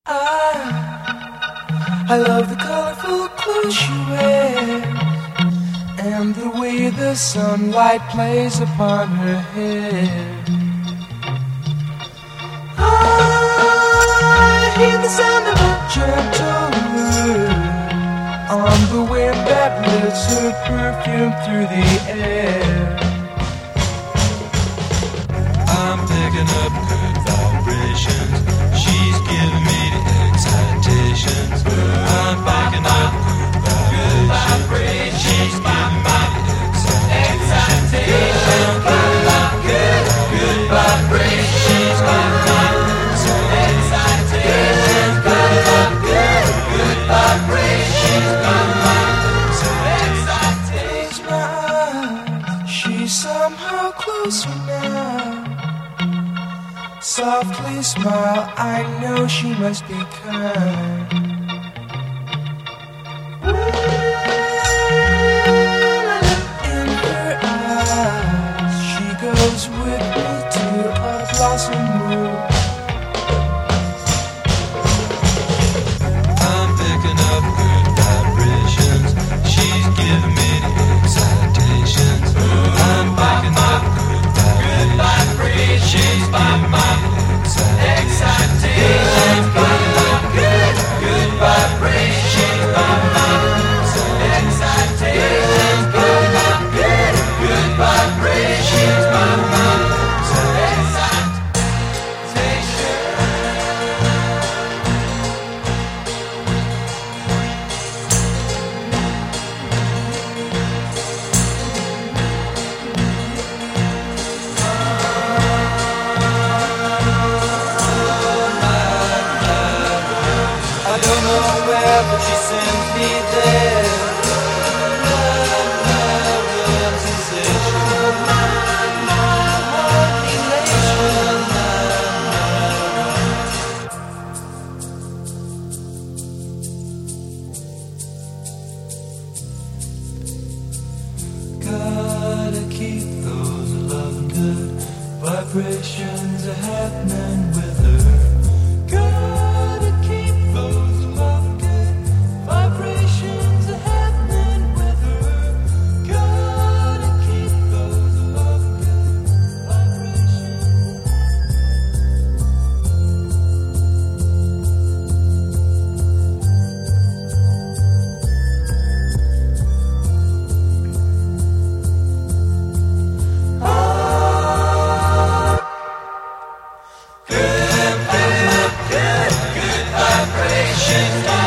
I love the colorful clothes she wears and the way the sunlight plays upon her hair. I hear the sound of a gentle word on the wind that lifts her perfume through the air. I'm picking up good vibrations. She's giving me the excitations. I'm picking up good vibrations. She's giving me the excitations. I'm picking up good vibrations. She's giving me the excitations. I'm picking up good vibrations. She's giving me the excitations. Close my eyes, she's somehow closer now. Softly smile, I know she must be kind. In her eyes, she goes with me to a blossom room. I'm picking up good vibrations. She's giving me the excitations. I'm picking up good vibrations. She's giving me the excitations. Picking up good vibrations. She's giving me the excitations. Picking up good vibrations. She's giving me the I don't know where, but she sends me there. Love, sensation. Gotta keep those loving good vibrations happening with her. Gotta keep those loving good vibrations happening with her. Gotta keep those loving good vibrations. Good vibrations.